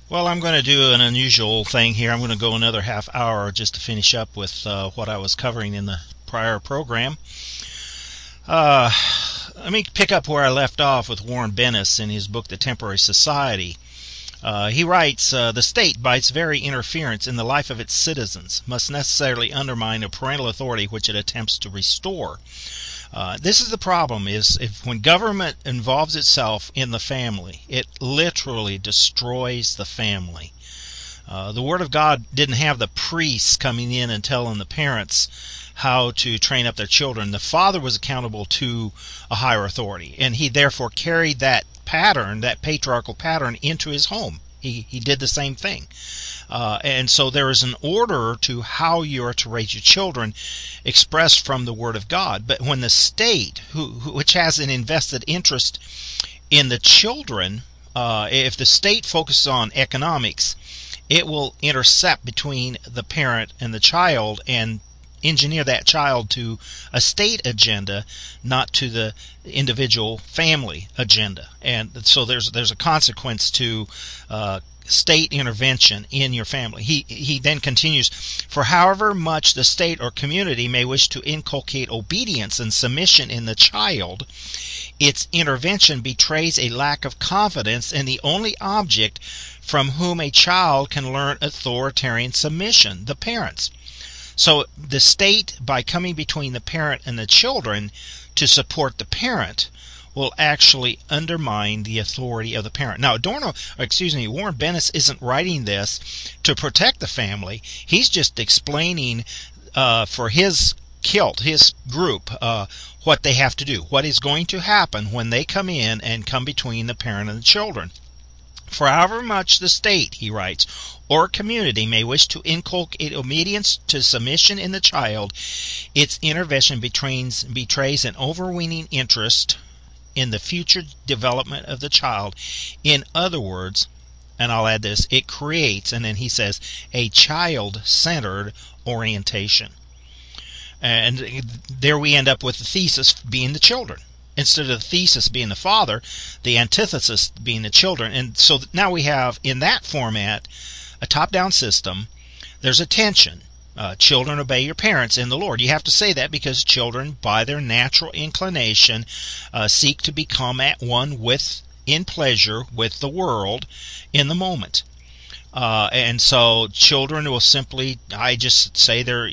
Well, I'm going to do an unusual thing here. I'm going to go another half hour just to finish up with what I was covering in the prior program. Let me pick up where I left off with Warren Bennis in his book, The Temporary Society. He writes, the state, by its very interference in the life of its citizens, must necessarily undermine the parental authority which it attempts to restore. This is the problem, is when government involves itself in the family, it literally destroys the family. The Word of God didn't have the priests coming in and telling the parents how to train up their children. The father was accountable to a higher authority, and he therefore carried that pattern, that patriarchal pattern, into his home. He did the same thing. And so there is an order to how you are to raise your children expressed from the Word of God. But when the state, which has an invested interest in the children, if the state focuses on economics, it will intercept between the parent and the child and engineer that child to a state agenda, not to the individual family agenda. And so there's a consequence to state intervention in your family. He then continues, for however much the state or community may wish to inculcate obedience and submission in the child, its intervention betrays a lack of confidence in the only object from whom a child can learn authoritarian submission, the parents. So the state, by coming between the parent and the children to support the parent, will actually undermine the authority of the parent. Now, Warren Bennis isn't writing this to protect the family. He's just explaining for his kilt, his group, what they have to do, what is going to happen when they come in and come between the parent and the children. For however much the state, he writes, or community may wish to inculcate obedience to submission in the child, its intervention betrays an overweening interest in the future development of the child. In other words, and I'll add this, it creates, and then he says, a child-centered orientation. And there we end up with the thesis being the children. Instead of the thesis being the father, the antithesis being the children. And so now we have, in that format, a top-down system. There's a tension. Children, obey your parents in the Lord. You have to say that because children, by their natural inclination, seek to become at one in pleasure with the world in the moment. And so children will simply, I just say they're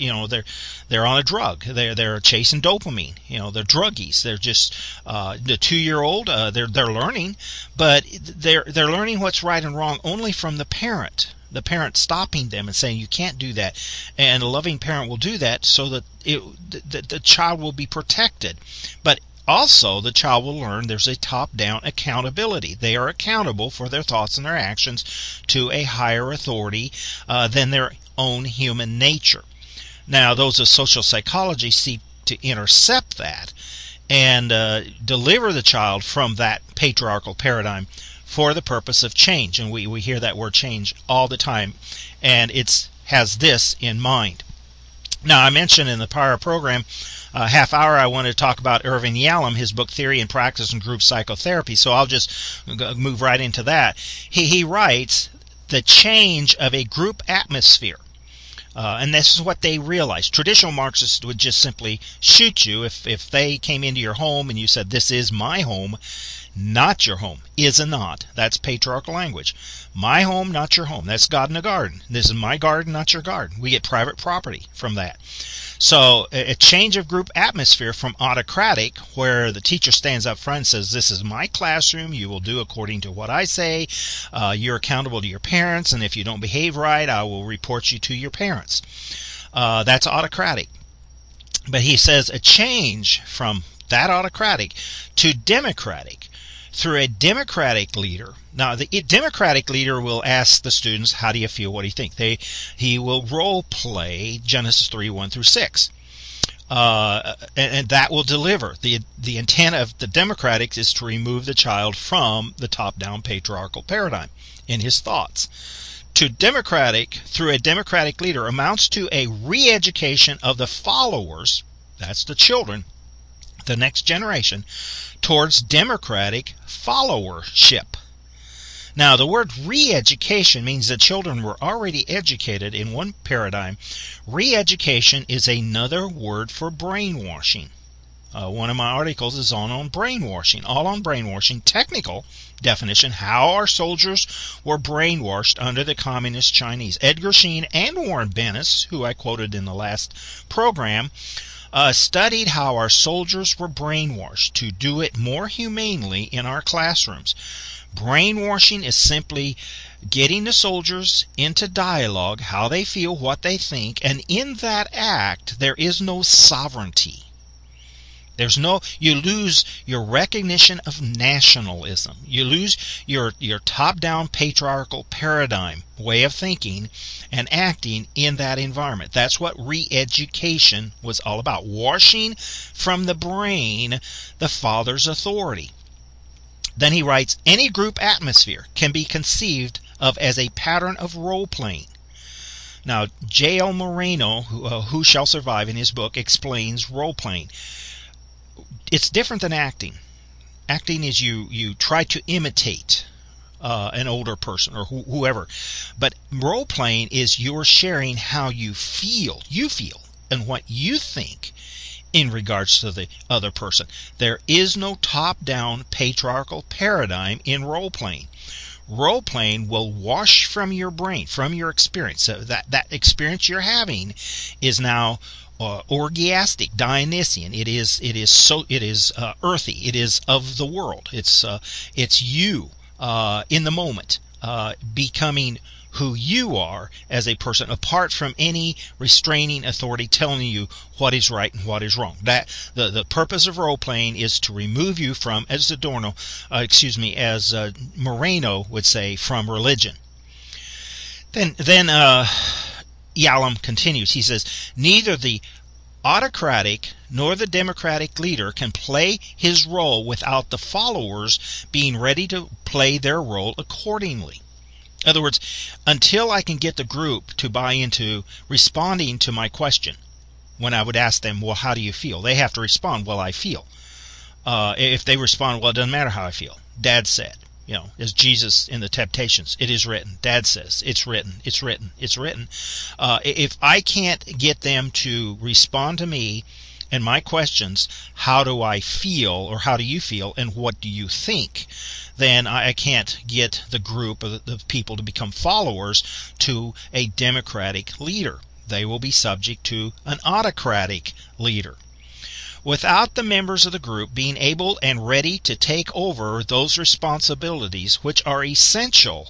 on a drug. They're chasing dopamine. They're druggies. They're just the 2-year-old. They're learning, but they're learning what's right and wrong only from the parent. The parent stopping them and saying you can't do that, and a loving parent will do that so that the child will be protected. But also, the child will learn there's a top-down accountability. They are accountable for their thoughts and their actions to a higher authority than their own human nature. Now, those of social psychology seek to intercept that and deliver the child from that patriarchal paradigm for the purpose of change. And we hear that word change all the time, and it has this in mind. Now, I mentioned in the prior program, half hour, I wanted to talk about Irvin Yalom, his book Theory and Practice in Group Psychotherapy, so I'll just move right into that. He writes, the change of a group atmosphere. And this is what they realized. Traditional Marxists would just simply shoot you if they came into your home and you said, this is my home, not your home. Is a not. That's patriarchal language. My home, not your home. That's God in the garden. This is my garden, not your garden. We get private property from that. So a change of group atmosphere from autocratic, where the teacher stands up front and says, this is my classroom, you will do according to what I say, you're accountable to your parents, and if you don't behave right, I will report you to your parents. That's autocratic. But he says a change from that autocratic to democratic through a democratic leader. Now, the democratic leader will ask the students, how do you feel, what do you think? He will role play Genesis 3:1-6. And that will deliver. The intent of the democratic is to remove the child from the top-down patriarchal paradigm in his thoughts. To democratic, through a democratic leader, amounts to a re-education of the followers, that's the children, the next generation, towards democratic followership. Now, the word re-education means that children were already educated in one paradigm. Re-education is another word for brainwashing. One of my articles is on brainwashing, all on brainwashing, technical definition, how our soldiers were brainwashed under the communist Chinese. Edgar Sheen and Warren Bennis, who I quoted in the last program, studied how our soldiers were brainwashed to do it more humanely in our classrooms. Brainwashing is simply getting the soldiers into dialogue, how they feel, what they think, and in that act there is no sovereignty. You lose your recognition of nationalism. You lose your top-down patriarchal paradigm way of thinking and acting in that environment. That's what re-education was all about. Washing from the brain the father's authority. Then he writes, any group atmosphere can be conceived of as a pattern of role-playing. Now, J.L. Moreno, Who Shall Survive, in his book, explains role-playing. It's different than acting. Acting is you try to imitate an older person or whoever. But role-playing is you're sharing how you feel and what you think in regards to the other person. There is no top-down patriarchal paradigm in role-playing. Role-playing will wash from your brain, from your experience. So that experience you're having is now orgiastic, Dionysian. It is earthy. It is of the world. It's you in the moment, becoming who you are as a person, apart from any restraining authority telling you what is right and what is wrong. That the purpose of role playing is to remove you from, as Moreno would say, from religion. Then Yalom continues. He says, neither the autocratic nor the democratic leader can play his role without the followers being ready to play their role accordingly. In other words, until I can get the group to buy into responding to my question, when I would ask them, well, how do you feel? They have to respond, well, I feel. If they respond, well, it doesn't matter how I feel. Dad said, as Jesus in the Temptations, it is written. Dad says, it's written, it's written, it's written. If I can't get them to respond to me and my questions, how do I feel, or how do you feel, and what do you think, then I can't get the group of the people to become followers to a democratic leader. They will be subject to an autocratic leader. Without the members of the group being able and ready to take over those responsibilities, which are essential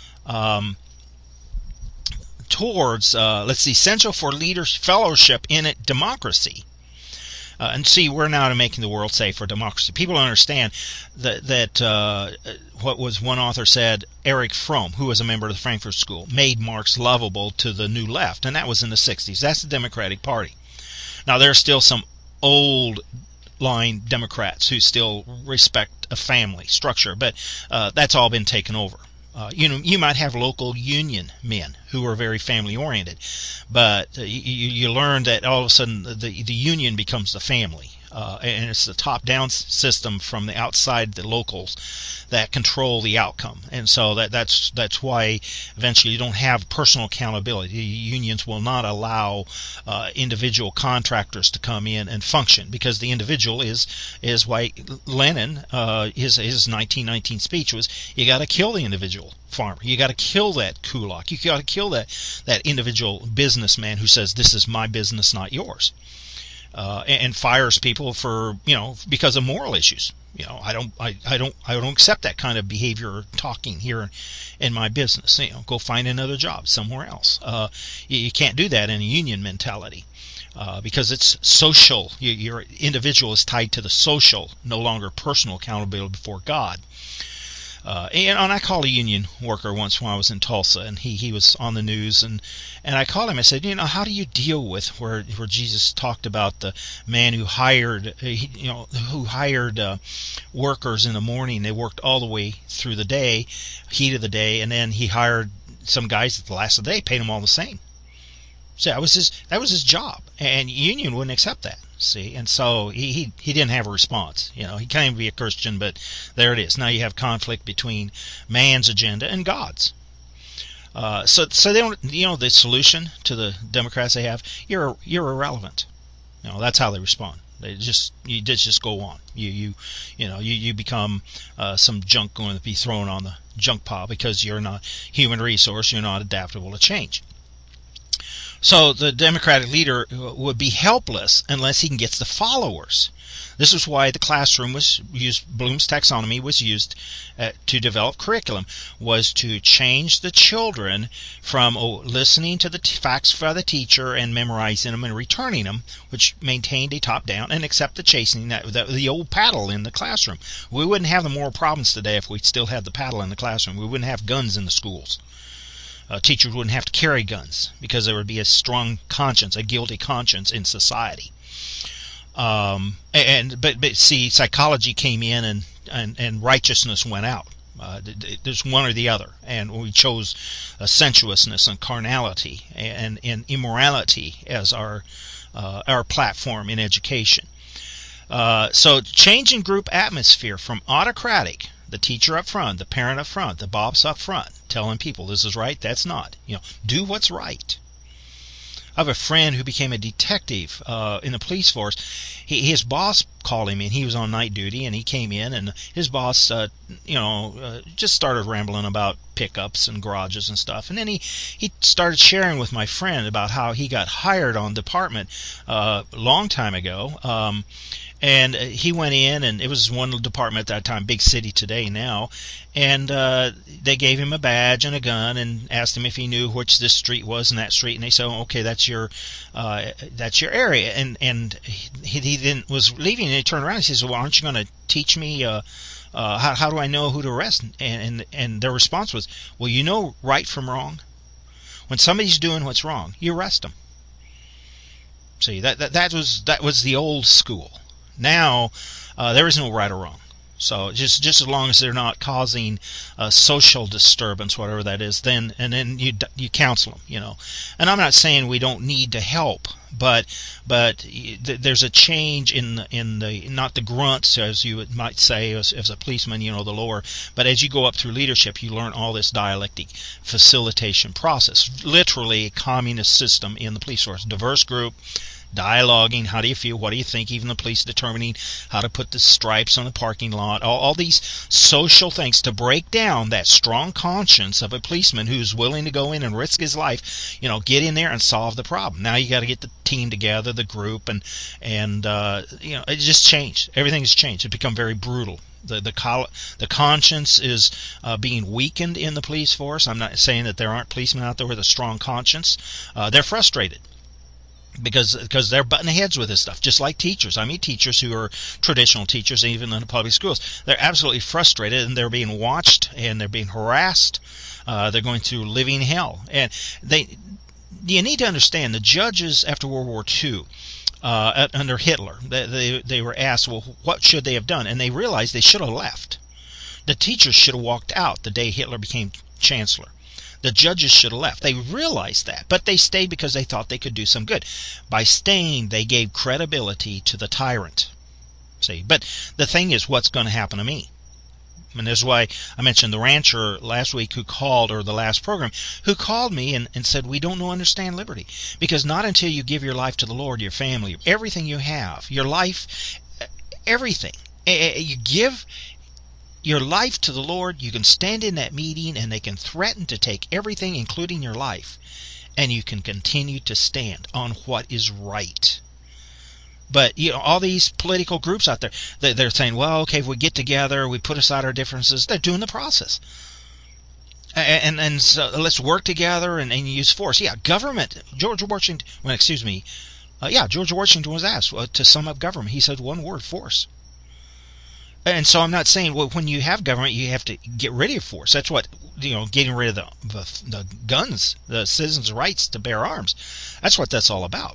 essential for fellowship in a democracy. And see, we're now making the world safe for democracy. People don't understand that what was one author said, Erich Fromm, who was a member of the Frankfurt School, made Marx lovable to the New Left, and that was in the 60s. That's the Democratic Party. Now, there are still some old-line Democrats who still respect a family structure, but that's all been taken over. You might have local union men who are very family-oriented, but you learn that all of a sudden the union becomes the family, and it's the top-down system from the outside, the locals, that control the outcome. And so that's why eventually you don't have personal accountability. Unions will not allow individual contractors to come in and function, because the individual is why Lenin, his 1919 speech was, you got to kill the individual farmer. You got to kill that kulak. You got to kill that individual businessman who says, this is my business, not yours. And fires people for because of moral issues. I don't accept that kind of behavior or talking here in my business. Go find another job somewhere else. You can't do that in a union mentality because it's social. Your individual is tied to the social, no longer personal accountability before God. And I called a union worker once when I was in Tulsa, and he was on the news, and I called him. I said, how do you deal with where Jesus talked about the man who hired workers in the morning? They worked all the way through the day, heat of the day, and then he hired some guys at the last of the day, paid them all the same. So that was his job, and Union wouldn't accept that. See, and so he didn't have a response. He claimed to be a Christian, but there it is. Now you have conflict between man's agenda and God's. So they don't. The solution to the Democrats they have, you're irrelevant. That's how they respond. You just go on. You become some junk going to be thrown on the junk pile because you're not human resource. You're not adaptable to change. So the Democratic leader would be helpless unless he can get the followers. This is why the classroom was used. Bloom's taxonomy was used to develop curriculum, was to change the children from listening to the facts by the teacher and memorizing them and returning them, which maintained a top-down, and accept the chastening, the old paddle in the classroom. We wouldn't have the moral problems today if we still had the paddle in the classroom. We wouldn't have guns in the schools. Teachers wouldn't have to carry guns because there would be a strong conscience, a guilty conscience in society. But see, psychology came in and righteousness went out. There's one or the other, and we chose sensuousness and carnality and immorality as our platform in education. So changing group atmosphere from autocratic, the teacher up front, the parent up front, the boss up front, telling people this is right, that's not. Do what's right. I have a friend who became a detective in the police force. His boss called him in. He was on night duty, and he came in, and his boss, just started rambling about pickups and garages and stuff. And then he started sharing with my friend about how he got hired on department a long time ago. And he went in, and it was one department at that time, big city today now, and they gave him a badge and a gun and asked him if he knew which this street was and that street, and they said, okay, that's your area. And he then was leaving, and he turned around and he says, well, aren't you going to teach me how do I know who to arrest? And their response was, well, you know right from wrong. When somebody's doing what's wrong, you arrest them. See, that was the old school. Now, there is no right or wrong. So just as long as they're not causing social disturbance, whatever that is, then you counsel them, And I'm not saying we don't need to help, but there's a change in the not the grunts, as you might say, as a policeman, the lower. But as you go up through leadership, you learn all this dialectic facilitation process. Literally a communist system in the police force. Diverse group. Dialoguing, how do you feel, what do you think, even the police determining how to put the stripes on the parking lot, all these social things to break down that strong conscience of a policeman who's willing to go in and risk his life, get in there and solve the problem. Now you got to get the team together, the group, and it just changed. Everything's changed. It's become very brutal. The conscience is being weakened in the police force. I'm not saying that there aren't policemen out there with a strong conscience. They're frustrated. Because they're butting heads with this stuff, just like teachers. I meet teachers who are traditional teachers, even in the public schools. They're absolutely frustrated, and they're being watched, and they're being harassed. They're going through living hell. And you need to understand, the judges after World War II, under Hitler, they were asked, well, what should they have done? And they realized they should have left. The teachers should have walked out the day Hitler became chancellor. The judges should have left. They realized that, but they stayed because they thought they could do some good. By staying, they gave credibility to the tyrant. See, but the thing is, what's going to happen to me? And that's why I mentioned the rancher last week who called, or the last program, who called me and said, we don't understand liberty. Because not until you give your life to the Lord, your family, everything you have, your life, everything, you give your life to the Lord, you can stand in that meeting and they can threaten to take everything, including your life, and you can continue to stand on what is right. But all these political groups out there, they're saying, well, okay, if we get together, we put aside our differences. They're doing the process. And so let's work together and use force. Yeah, government. George Washington was asked to sum up government. He said one word: force. And so I'm not saying, well, when you have government, you have to get rid of force. That's what, getting rid of the guns, the citizens' rights to bear arms. That's what that's all about.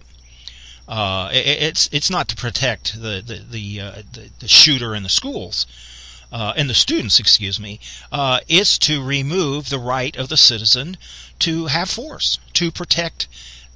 It's not to protect the shooter in the schools, and the students, it's to remove the right of the citizen to have force, to protect the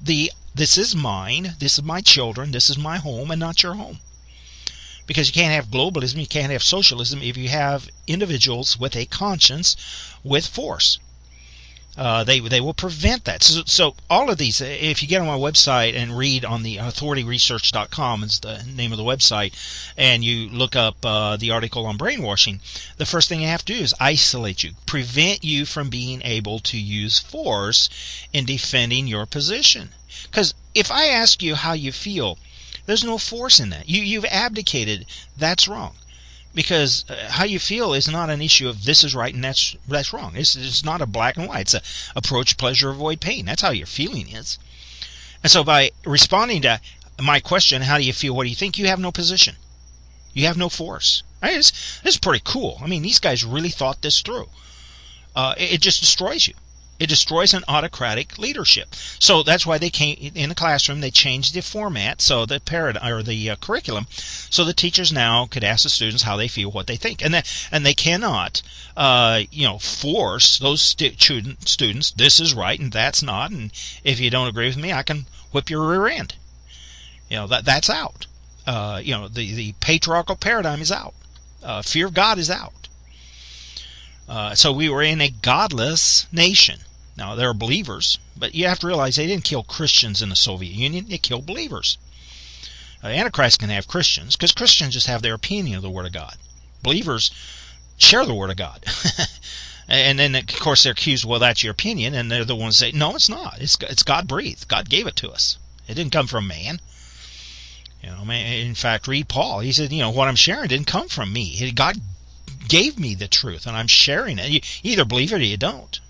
this is mine, this is my children, this is my home, and not your home. Because you can't have globalism, you can't have socialism if you have individuals with a conscience with force. They will prevent that. So all of these, if you get on my website and read on the authorityresearch.com is the name of the website, and you look up the article on brainwashing, the first thing you have to do is isolate you, prevent you from being able to use force in defending your position. Because if I ask you how you feel, there's no force in that. You've abdicated. That's wrong. Because how you feel is not an issue of this is right and that's wrong. It's not a black and white. It's a approach pleasure, avoid pain. That's how your feeling is. And so by responding to my question, how do you feel, what do you think, you have no position. You have no force. This is pretty cool. I mean, these guys really thought this through. It just destroys you. It destroys an autocratic leadership. So that's why they came in the classroom. They changed the format, so the curriculum, so the teachers now could ask the students how they feel, what they think, and they cannot, force those students. This is right and that's not, and if you don't agree with me, I can whip your rear end. That's out. The patriarchal paradigm is out. Fear of God is out. So we were in a godless nation. Now, there are believers, but you have to realize they didn't kill Christians in the Soviet Union. They killed believers. Antichrist can have Christians, because Christians just have their opinion of the Word of God. Believers share the Word of God. And then, of course, they're accused, well, that's your opinion, and they're the ones that say, no, it's not. It's God-breathed. God gave it to us. It didn't come from man. In fact, read Paul. He said, what I'm sharing didn't come from me. God gave me the truth, and I'm sharing it. You either believe it or you don't.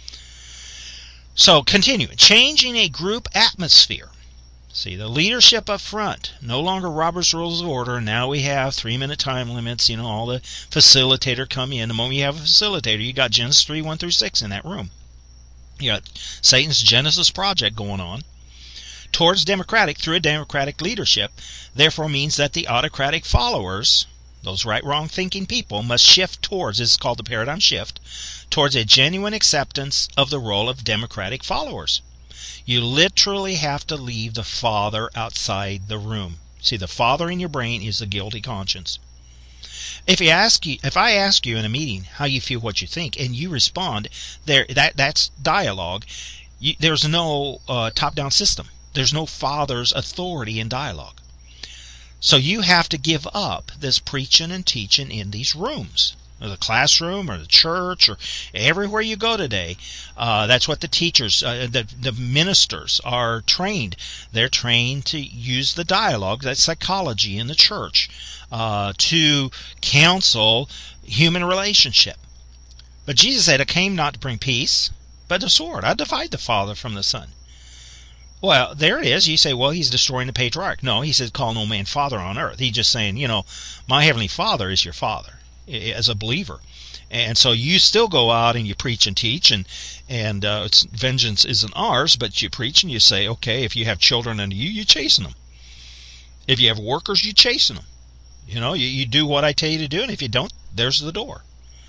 So, continuing. Changing a group atmosphere. See, the leadership up front. No longer Robert's Rules of Order. Now we have 3-minute time limits. All the facilitator come in. The moment you have a facilitator, you got Genesis 3, 1 through 6 in that room. You got Satan's Genesis project going on. Through a democratic leadership, therefore means that the autocratic followers, those right, wrong thinking people, must shift towards, this is called the paradigm shift, towards a genuine acceptance of the role of democratic followers. You literally have to leave the father outside the room. See, the father in your brain is the guilty conscience. If I ask you in a meeting how you feel, what you think, and you respond, that's dialogue. There's no top-down system. There's no father's authority in dialogue. So you have to give up this preaching and teaching in these rooms, or the classroom, or the church, or everywhere you go today. That's what the teachers, the ministers are trained. They're trained to use the dialogue, that's psychology in the church, to counsel human relationship. But Jesus said, I came not to bring peace, but the sword. I divide the father from the son. Well, there it is. You say, well, he's destroying the patriarch. No, he says, call no man father on earth. He's just saying, my heavenly Father is your father as a believer. And so you still go out and you preach and teach, and it's, vengeance isn't ours, but you preach and you say, okay, if you have children under you, you're chasing them. If you have workers, you're chasing them. You do what I tell you to do, and if you don't, there's the door.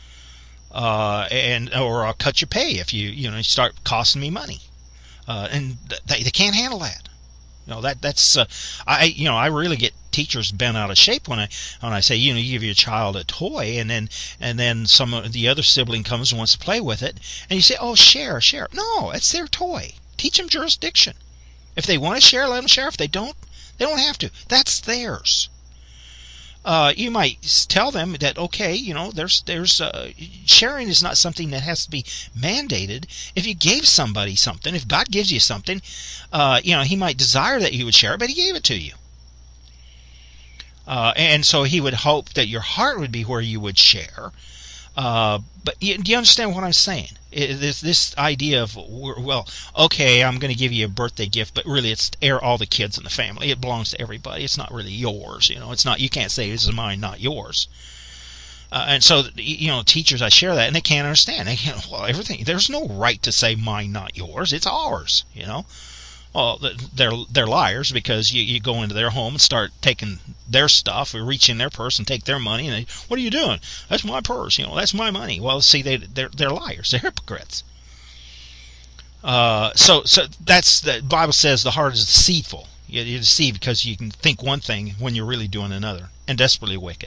Or I'll cut your pay if you start costing me money. And they can't handle that. I really get teachers bent out of shape when I say, you give your child a toy, and then some of the other sibling comes and wants to play with it, and you say, oh, share. No, it's their toy. Teach them jurisdiction. If they want to share, let them share. If they don't have to. That's theirs. You might tell them that, okay, there's sharing is not something that has to be mandated. If you gave somebody something, if God gives you something, He might desire that you would share it, but He gave it to you. And so He would hope that your heart would be where you would share. But do you understand what I'm saying? This idea of, well, okay, I'm going to give you a birthday gift, but really it's all the kids in the family. It belongs to everybody. It's not really yours. It's not. You can't say this is mine, not yours. And so, teachers, I share that, and they can't understand. Well, everything. There's no right to say mine, not yours. It's ours. Well, they're liars, because you go into their home and start taking their stuff, or reach in their purse and take their money, and what are you doing? That's my purse, that's my money. Well, see, they're liars, they're hypocrites. So that's the Bible says the heart is deceitful. You're deceived because you can think one thing when you're really doing another, and desperately wicked.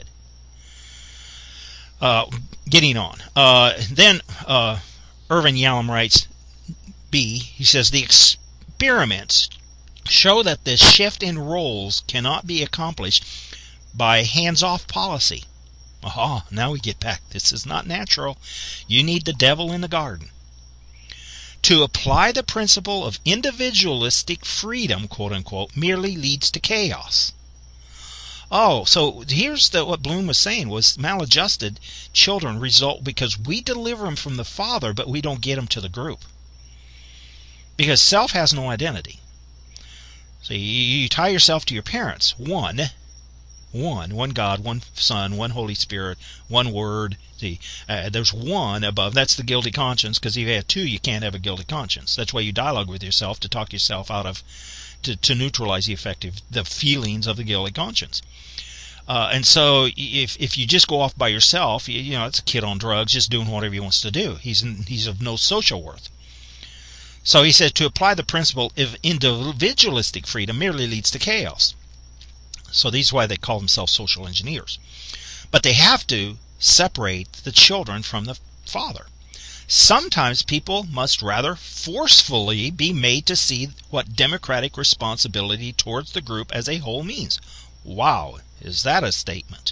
Getting on. Then Irvin Yalom writes, B, he says, the experiments show that this shift in roles cannot be accomplished by hands-off policy. Aha, now we get back. This is not natural. You need the devil in the garden. To apply the principle of individualistic freedom, quote unquote, merely leads to chaos. Oh, so here's what Bloom was saying, was maladjusted children result because we deliver them from the Father, but we don't get them to the group. Because self has no identity. So you tie yourself to your parents. One God, one Son, one Holy Spirit, one Word. See, there's one above. That's the guilty conscience, because if you have two, you can't have a guilty conscience. That's why you dialogue with yourself, to talk yourself out of, to neutralize the feelings of the guilty conscience. And so if you just go off by yourself, it's a kid on drugs just doing whatever he wants to do. He's of no social worth. So he said to apply the principle of individualistic freedom merely leads to chaos. So these are why they call themselves social engineers. But they have to separate the children from the Father. Sometimes people must rather forcefully be made to see what democratic responsibility towards the group as a whole means. Wow, is that a statement?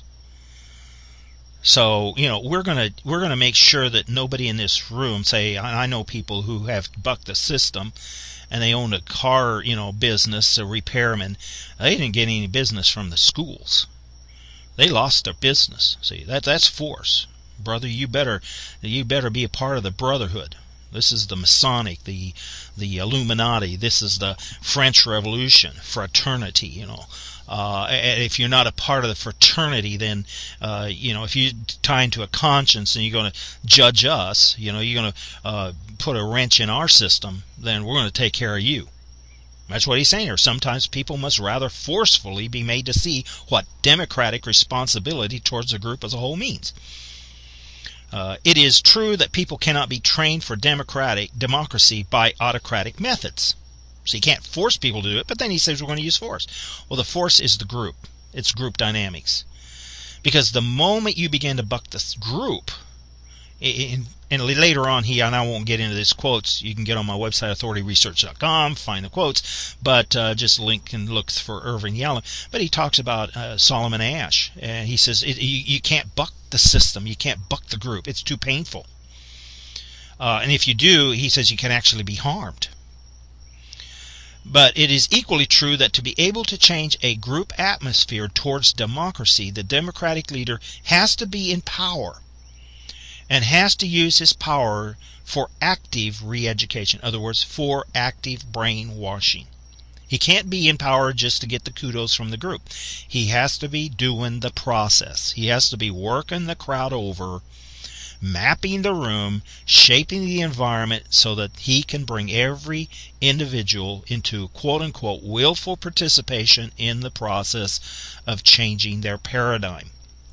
So, we're gonna make sure that nobody in this room say, I know people who have bucked the system and they owned a car, business, a repairman. They didn't get any business from the schools. They lost their business. See, that's force. Brother, you better be a part of the brotherhood. This is the Masonic, the Illuminati. This is the French Revolution, fraternity, And if you're not a part of the fraternity, then, if you tie into a conscience and you're going to judge us, you're going to put a wrench in our system, then we're going to take care of you. That's what he's saying here. Sometimes people must rather forcefully be made to see what democratic responsibility towards the group as a whole means. It is true that people cannot be trained for democracy by autocratic methods. So you can't force people to do it, but then he says we're going to use force. Well, the force is the group. It's group dynamics. Because the moment you begin to buck this group, and later on, and I won't get into these quotes, you can get on my website, authorityresearch.com, find the quotes, but just link and look for Irvin Yalom. But he talks about Solomon Asch, and he says you can't buck the system, you can't buck the group, it's too painful. And if you do, he says you can actually be harmed. But it is equally true that to be able to change a group atmosphere towards democracy, the democratic leader has to be in power and has to use his power for active re-education. In other words, for active brainwashing. He can't be in power just to get the kudos from the group. He has to be doing the process. He has to be working the crowd over, mapping the room, shaping the environment so that he can bring every individual into quote-unquote willful participation in the process of changing their paradigm.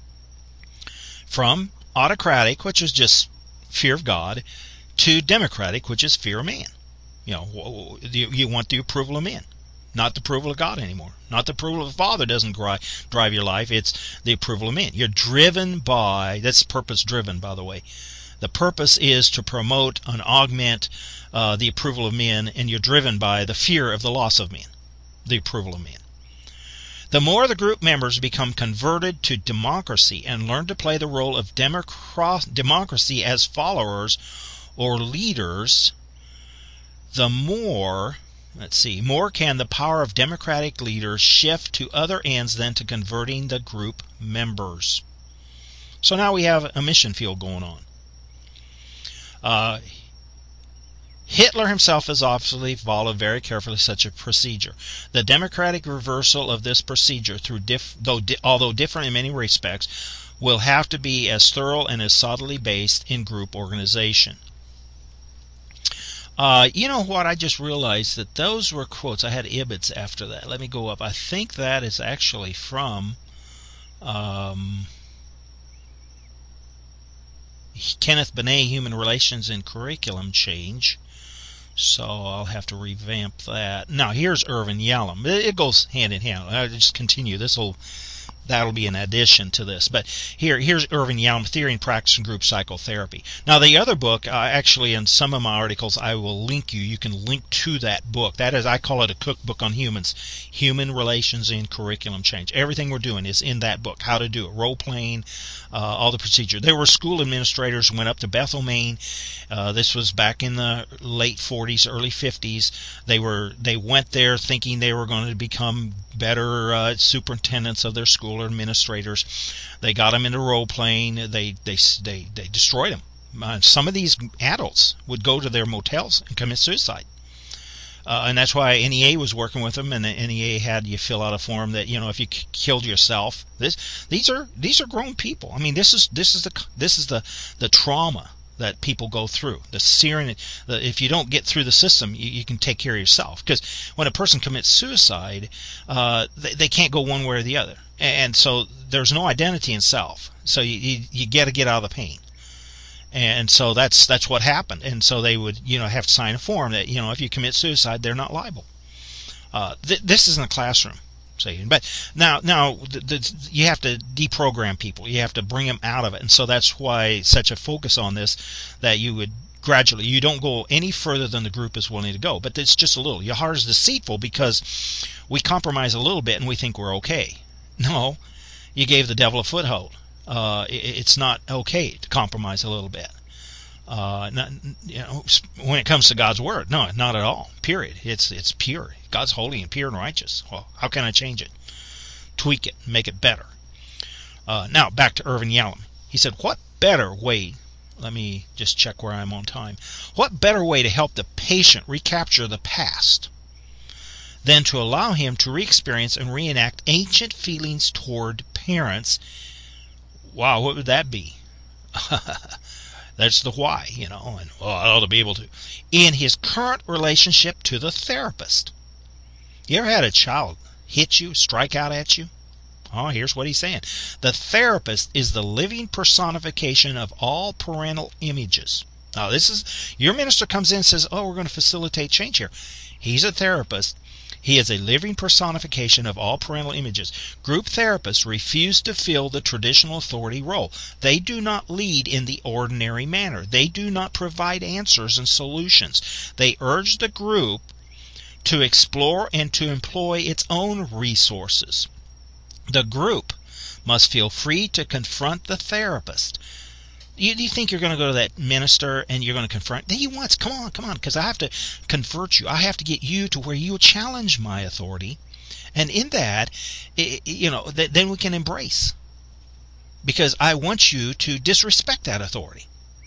From autocratic, which is just fear of God, to democratic, which is fear of man. You want the approval of men, not the approval of God anymore. Not the approval of the Father doesn't drive your life. It's the approval of men. You're driven by, that's purpose-driven, by the way. The purpose is to promote and augment the approval of men, and you're driven by the fear of the loss of men, the approval of men. The more the group members become converted to democracy and learn to play the role of democracy as followers or leaders, the more can the power of democratic leaders shift to other ends than to converting the group members. So now we have a mission field going on. Hitler himself has obviously followed very carefully such a procedure. The democratic reversal of this procedure, although different in many respects, will have to be as thorough and as solidly based in group organization. You know what? I just realized that those were quotes. I had Ibbot's after that. Let me go up. I think that is actually from Kenneth Benet, Human Relations and Curriculum Change. So I'll have to revamp that. Now here's Irvin Yalom. It goes hand in hand. I'll just continue. That'll be an addition to this. But here's Irvin Yalom, Theory and Practice in Group Psychotherapy. Now the other book, actually in some of my articles, I will link you. You can link to that book. That is, I call it a cookbook on humans, human relations and curriculum change. Everything we're doing is in that book. How to do it, role playing, all the procedure. There were school administrators who went up to Bethel, Maine. This was back in the late 40s, early 50s. They went there thinking they were going to become better superintendents of their school or administrators. They got them into role playing. They destroyed them. Some of these adults would go to their motels and commit suicide. And that's why NEA was working with them, and the NEA had you fill out a form that, if you killed yourself. These are grown people. I mean, this is the trauma that people go through. The searing. If you don't get through the system, you can take care of yourself. Because when a person commits suicide, they can't go one way or the other, and so there's no identity in self. So you got to get out of the pain. And so that's what happened. And so they would, have to sign a form that, if you commit suicide, they're not liable. This is in a classroom, see. But now you have to deprogram people. You have to bring them out of it. And so that's why such a focus on this, that you would gradually, you don't go any further than the group is willing to go. But it's just a little. Your heart is deceitful because we compromise a little bit and we think we're okay. No, you gave the devil a foothold. It's not okay to compromise a little bit. When it comes to God's word, no, not at all. Period. It's pure. God's holy and pure and righteous. Well, how can I change it? Tweak it, make it better. Now back to Irvin Yalom. He said, "What better way?" Let me just check where I'm on time. What better way to help the patient recapture the past than to allow him to re-experience and reenact ancient feelings toward parents? Wow, what would that be? That's the why, and I ought to be able to. In his current relationship to the therapist. You ever had a child hit you, strike out at you? Oh, here's what he's saying. The therapist is the living personification of all parental images. Now, your minister comes in and says, we're going to facilitate change here. He's a therapist. He is a living personification of all parental images. Group therapists refuse to fill the traditional authority role. They do not lead in the ordinary manner. They do not provide answers and solutions. They urge the group to explore and to employ its own resources. The group must feel free to confront the therapist. Do you think you're going to go to that minister and you're going to confront? He wants, come on, because I have to convert you. I have to get you to where you challenge my authority. And in that, then we can embrace. Because I want you to disrespect that authority.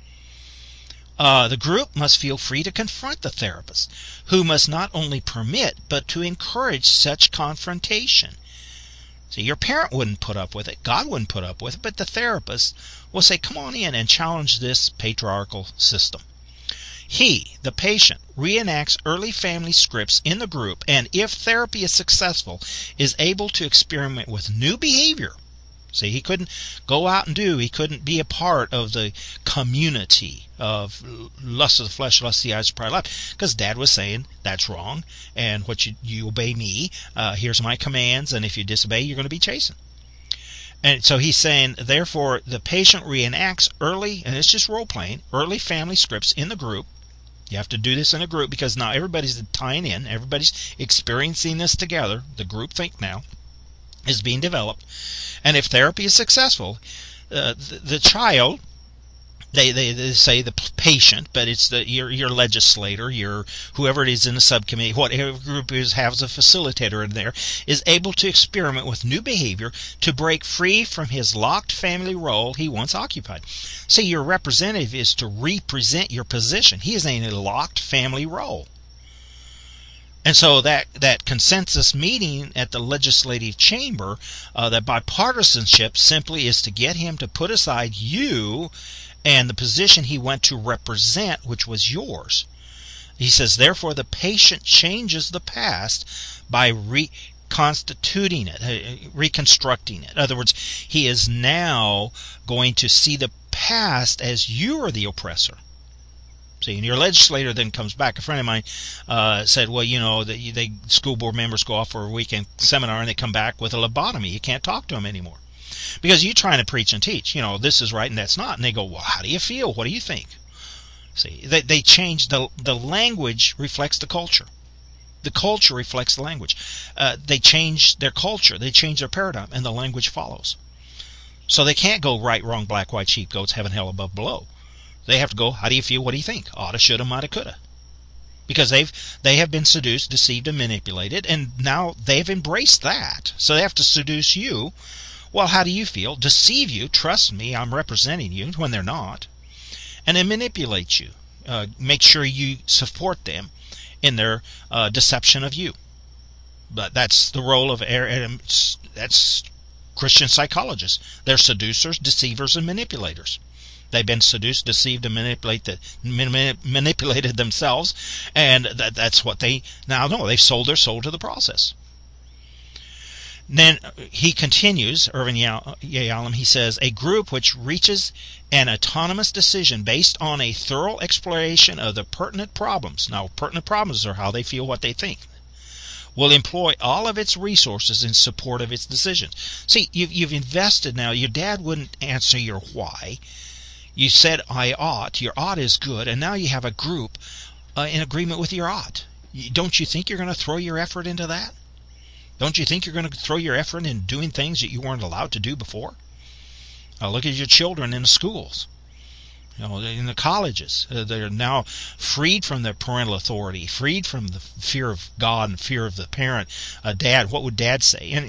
The group must feel free to confront the therapist, who must not only permit, but to encourage such confrontation. See, your parent wouldn't put up with it. God wouldn't put up with it. But the therapist will say, come on in and challenge this patriarchal system. He, the patient, reenacts early family scripts in the group, and if therapy is successful, is able to experiment with new behavior. See, he couldn't go out and he couldn't be a part of the community of lust of the flesh, lust of the eyes, pride of life, because Dad was saying that's wrong, and what you obey me, here's my commands, and if you disobey, you're going to be chastened. And so he's saying, therefore, the patient reenacts early, and it's just role-playing, early family scripts in the group. You have to do this in a group because now everybody's tying in, everybody's experiencing this together. The group think now is being developed. And if therapy is successful, the child, they say the patient, but it's your legislator, whoever it is in the subcommittee, whatever group has a facilitator in there, is able to experiment with new behavior to break free from his locked family role he once occupied. See, your representative is to represent your position. He is in a locked family role. And so that consensus meeting at the legislative chamber, that bipartisanship simply is to get him to put aside you and the position he went to represent, which was yours. He says, therefore, the patient changes the past by reconstituting it, reconstructing it. In other words, he is now going to see the past as you are the oppressor. See, and your legislator then comes back. A friend of mine said, well, the school board members go off for a weekend seminar and they come back with a lobotomy. You can't talk to them anymore. Because you're trying to preach and teach. This is right and that's not. And they go, well, how do you feel? What do you think? See, they change. The language reflects the culture. The culture reflects the language. They change their culture. They change their paradigm, and the language follows. So they can't go right, wrong, black, white, sheep, goats, heaven, hell, above, below. They have to go, how do you feel? What do you think? Oughta, shoulda, mighta, coulda. Because they have been seduced, deceived, and manipulated, and now they've embraced that. So they have to seduce you. Well, how do you feel? Deceive you. Trust me, I'm representing you when they're not. And then manipulate you. Make sure you support them in their deception of you. But that's the role of that's Christian psychologists. They're seducers, deceivers, and manipulators. They've been seduced, deceived, and manipulated themselves, and that's what they now know. They've sold their soul to the process. Then he continues, Irvin Yalom, he says, a group which reaches an autonomous decision based on a thorough exploration of the pertinent problems. Now, pertinent problems are how they feel, what they think. Will employ all of its resources in support of its decisions. See, you've invested now. Your dad wouldn't answer your why. You said, I ought. Your ought is good. And now you have a group in agreement with your ought. Don't you think you're going to throw your effort into that? Don't you think you're going to throw your effort in doing things that you weren't allowed to do before? Look at your children in the schools. In the colleges. They're now freed from their parental authority, freed from the fear of God and fear of the parent. Dad, what would Dad say? And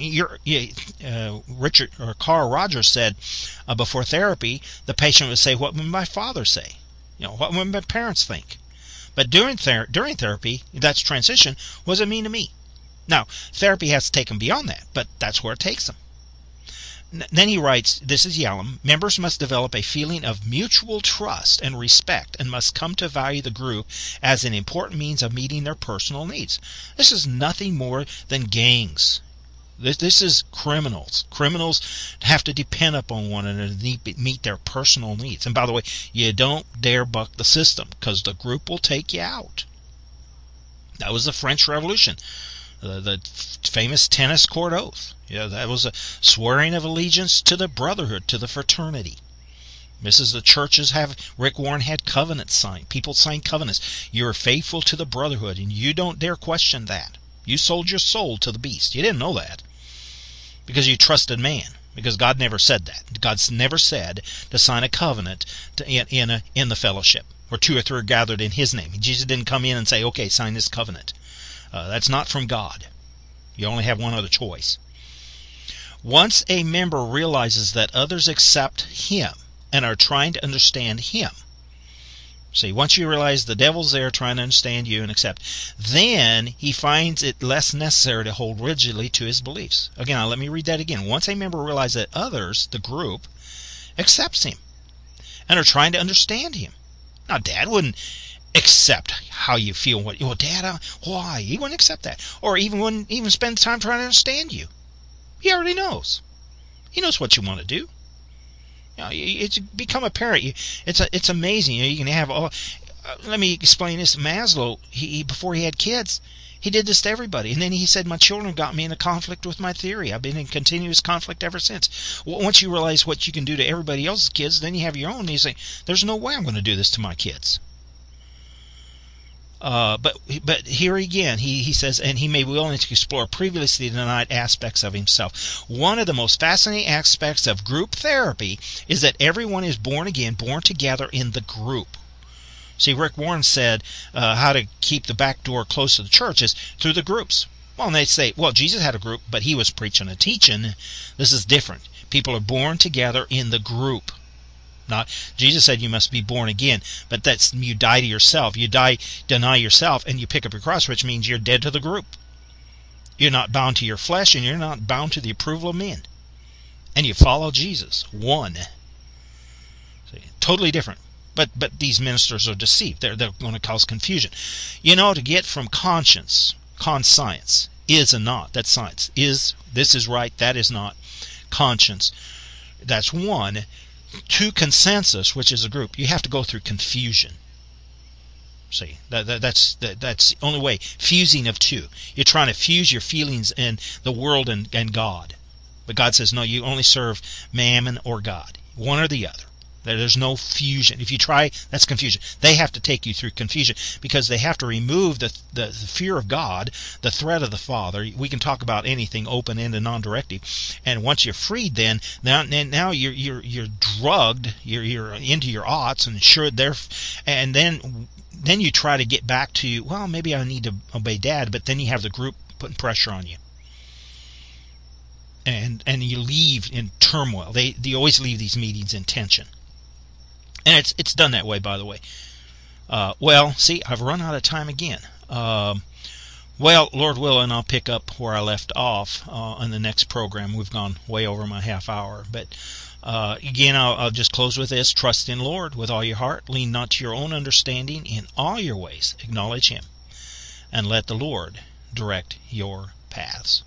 Carl Rogers said before therapy, the patient would say, what would my father say? What would my parents think? But during therapy, that's transition, what does it mean to me? Now, therapy has to take them beyond that, but that's where it takes them. Then he writes, this is Yalom, members must develop a feeling of mutual trust and respect and must come to value the group as an important means of meeting their personal needs. This is nothing more than gangs. This is criminals. Criminals have to depend upon one another to meet their personal needs. And by the way, you don't dare buck the system because the group will take you out. That was the French Revolution. The famous tennis court oath. That was a swearing of allegiance to the brotherhood, to the fraternity. This is the churches have. Rick Warren had covenants signed. People signed covenants. You're faithful to the brotherhood, and you don't dare question that. You sold your soul to the beast. You didn't know that because you trusted man. Because God never said that. God's never said to sign a covenant in the fellowship where two or three are gathered in His name. Jesus didn't come in and say, "Okay, sign this covenant." That's not from God. You only have one other choice. Once a member realizes that others accept him and are trying to understand him, see, once you realize the devil's there trying to understand you and accept, then he finds it less necessary to hold rigidly to his beliefs. Again, let me read that again. Once a member realizes that others, the group, accepts him and are trying to understand him. Now, Dad wouldn't accept how you feel. Well, Dad, why? He wouldn't accept that. Or wouldn't even spend time trying to understand you. He already knows. He knows what you want to do. It's become a parent. It's amazing. You can have all. Let me explain this. Maslow, he before he had kids, he did this to everybody, and then he said, "My children got me into conflict with my theory. I've been in continuous conflict ever since." Well, once you realize what you can do to everybody else's kids, then you have your own. And you say, "There's no way I'm going to do this to my kids." But here again, he says, and he may be willing to explore previously denied aspects of himself. One of the most fascinating aspects of group therapy is that everyone is born again, born together in the group. See, Rick Warren said how to keep the back door closed to the church is through the groups. Well, and they say, well, Jesus had a group, but he was preaching and teaching. This is different. People are born together in the group. Not Jesus said you must be born again, but that's you die to yourself. You deny yourself, and you pick up your cross, which means you're dead to the group. You're not bound to your flesh, and you're not bound to the approval of men. And you follow Jesus. One. See, totally different. But these ministers are deceived. They're going to cause confusion. To get from conscience, conscience, is and not. That's science. This is right, that is not. Conscience. That's one. To consensus, which is a group, you have to go through confusion. See, that's the only way. Fusing of two. You're trying to fuse your feelings and the world and God. But God says, no, you only serve mammon or God. One or the other. There's no fusion. If you try, that's confusion. They have to take you through confusion because they have to remove the fear of God, the threat of the Father. We can talk about anything open-ended, non-directive. And once you're freed, then now you're drugged. You're into your oughts and sure there, and then you try to get back to, well, maybe I need to obey Dad, but then you have the group putting pressure on you. And you leave in turmoil. They always leave these meetings in tension. And it's done that way, by the way. Well, see, I've run out of time again. Well, Lord willing, I'll pick up where I left off in the next program. We've gone way over my half hour. But again, I'll just close with this. Trust in Lord with all your heart. Lean not to your own understanding. In all your ways, acknowledge Him. And let the Lord direct your paths.